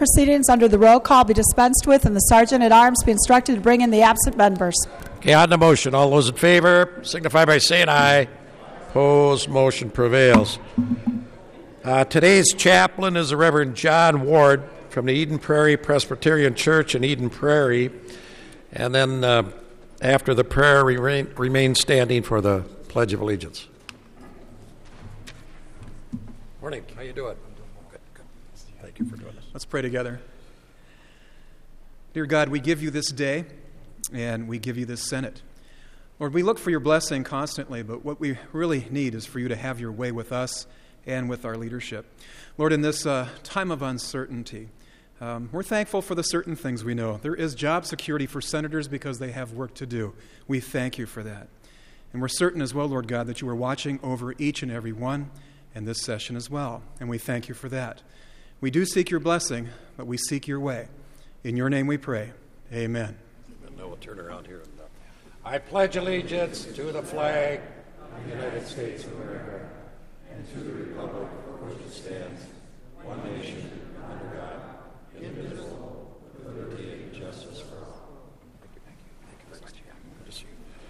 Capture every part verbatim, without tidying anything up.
proceedings under the roll call be dispensed with, and the Sergeant at Arms be instructed to bring in the absent members. Okay, on the motion, all those in favor signify by saying aye. Opposed, motion prevails. Uh, today's chaplain is the Reverend John Ward from the Eden Prairie Presbyterian Church in Eden Prairie. And then uh, after the prayer, we remain, remain standing for the Pledge of Allegiance. Morning. How you doing? Good, good. Thank you for doing this. Let's pray together. Dear God, we give you this day, and we give you this Senate. Lord, we look for your blessing constantly, but what we really need is for you to have your way with us and with our leadership. Lord, in this uh, time of uncertainty, um, we're thankful for the certain things we know. There is job security for senators because they have work to do. We thank you for that. And we're certain as well, Lord God, that you are watching over each and every one in this session as well, and we thank you for that. We do seek your blessing, but we seek your way. In your name we pray. Amen. And now we'll turn around here. I pledge allegiance to the flag of the United States of America and to the republic for which it stands, one nation, under God, indivisible, with liberty and justice for all. Thank you, thank you, thank you very much. Good to see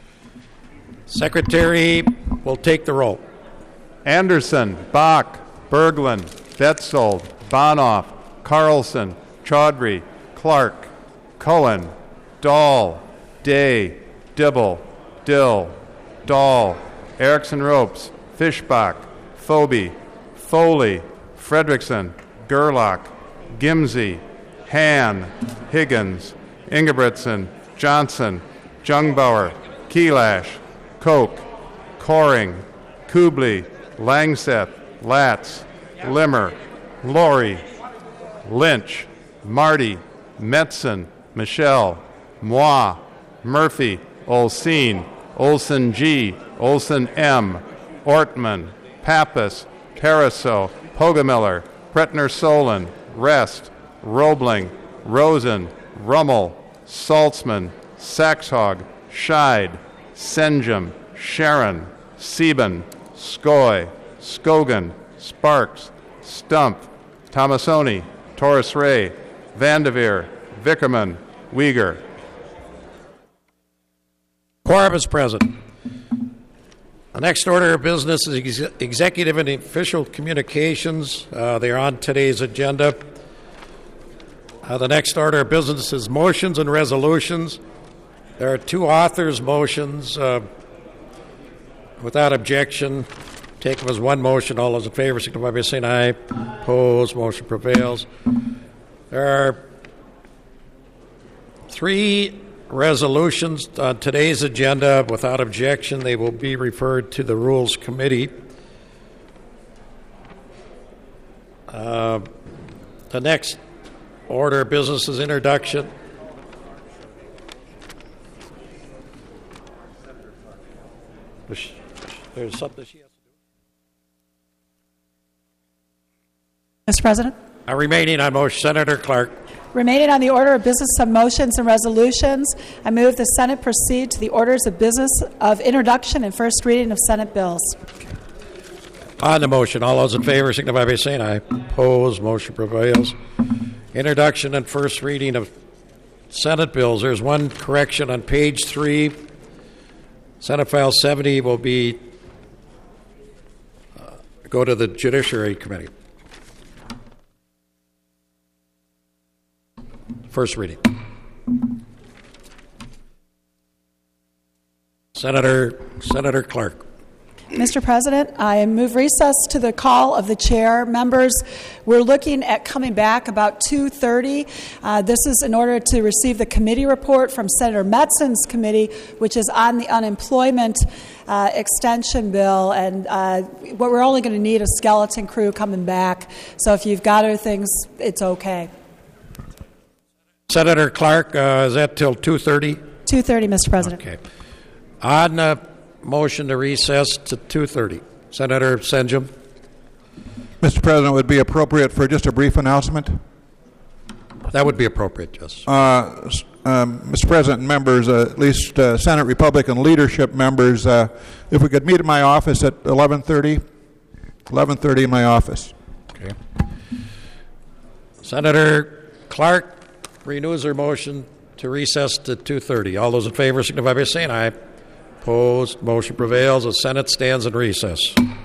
you. Secretary will take the roll. Anderson, Bach, Berglund, Betzold, Bonoff, Carlson, Chaudhry, Clark, Cullen, Dahl, Day, Dibble, Dill, Dahl, Erickson Ropes, Fischbach, Phoebe, Foley, Fredrickson, Gerlach, Gimsey, Han, Higgins, Ingebretson, Johnson, Jungbauer, Keelash, Koch, Coring, Kubley, Langseth, Latz, Limmer, Laurie, Lynch, Marty, Metzen, Michelle, Moi, Murphy, Olseen, Olson G, Olson M, Ortman, Pappas, Pariseau, Pogamiller, Pretner Solon, Rest, Roebling, Rosen, Rummel, Saltzman, Saxhog, Scheid, Senjum, Sharon, Sieben, Skoy, Skogan, Sparks, Stump, Tomasoni, Torres Ray, Vandeveer, Vickerman, Uyghur. Quorum is present. The next order of business is ex- executive and official communications. Uh, they are on today's agenda. Uh, the next order of business is motions and resolutions. There are two authors' motions. Uh, without objection, take them as one motion. All those in favor signify by saying aye. Opposed, motion prevails. There are three resolutions on today's agenda. Without objection, they will be referred to the Rules Committee. Uh, the next order of business is introduction. There's something she has to do. Mister President? Uh, remaining on motion, Senator Clark. Remaining on the order of business of motions and resolutions, I move the Senate proceed to the orders of business of introduction and first reading of Senate bills. On the motion, all those in favor signify by saying aye. Opposed, motion prevails. Introduction and first reading of Senate bills. There's one correction on page three. Senate File seventy will be uh, go to the Judiciary Committee. First reading. Senator Senator Clark. Mister President, I move recess to the call of the chair. Members, we're looking at coming back about two thirty. Uh, this is in order to receive the committee report from Senator Metzen's committee, which is on the unemployment uh, extension bill. And uh, what we're only going to need a skeleton crew coming back. So if you've got other things, it's okay. Senator Clark, uh, is that till two thirty? two thirty, Mister President. Okay. On the motion to recess to two thirty. Senator Senjum. Mister President, it would be appropriate for just a brief announcement? That would be appropriate, yes. Uh, um, Mister President and members, uh, at least uh, Senate Republican leadership members, uh, if we could meet at my office at eleven thirty, eleven thirty in my office. Okay. Senator Clark renews her motion to recess to two thirty. All those in favor signify by saying aye. Opposed, motion prevails. The Senate stands in recess.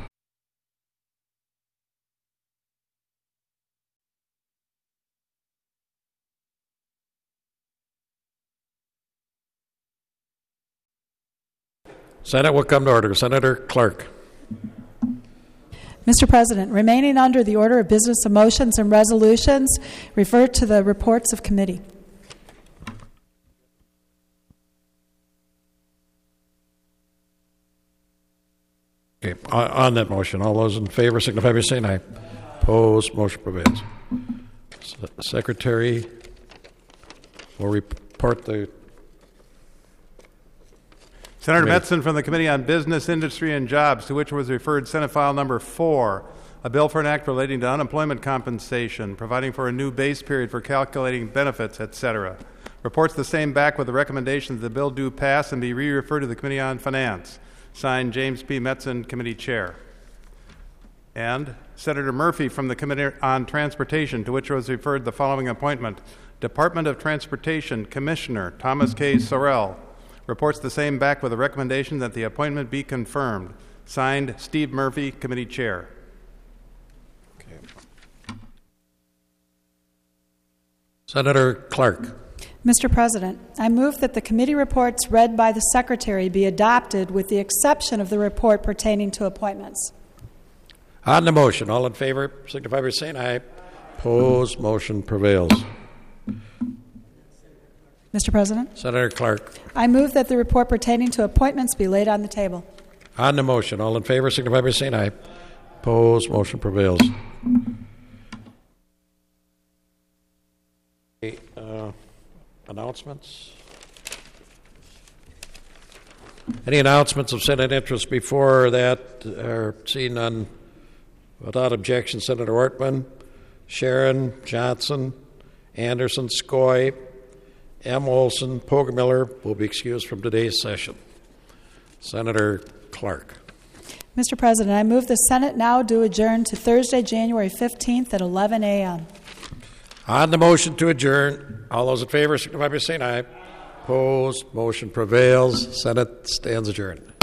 Senate will come to order. Senator Clark. Mister President, remaining under the order of business of motions and resolutions, refer to the reports of committee. Okay, on, on that motion, all those in favor signify by saying aye. Opposed, motion prevails. Se- Secretary will report the Senator Committee. Metzen from the Committee on Business, Industry, and Jobs, to which was referred Senate File Number four, a bill for an act relating to unemployment compensation, providing for a new base period for calculating benefits, et cetera. Reports the same back with the recommendation that the bill do pass and be re-referred to the Committee on Finance. Signed, James P. Metzen, Committee Chair. And Senator Murphy from the Committee on Transportation, to which was referred the following appointment. Department of Transportation Commissioner Thomas K. Sorrell. Reports the same back with a recommendation that the appointment be confirmed. Signed, Steve Murphy, Committee Chair. Okay. Senator Clark. Mister President, I move that the committee reports read by the Secretary be adopted with the exception of the report pertaining to appointments. On the motion, all in favor signify by saying aye. Opposed, motion prevails. Mister President, Senator Clark. I move that the report pertaining to appointments be laid on the table. On the motion, all in favor signify by saying aye. Opposed, motion prevails. Okay, uh, announcements? Any announcements of Senate interest before that are seen none? Without objection, Senator Ortman, Sharon, Johnson, Anderson, Skoye, M. Olson, Poggemiller will be excused from today's session. Senator Clark. Mister President, I move the Senate now do adjourn to Thursday, January fifteenth at eleven a.m. On the motion to adjourn, all those in favor signify by saying aye. Opposed, motion prevails. Senate stands adjourned.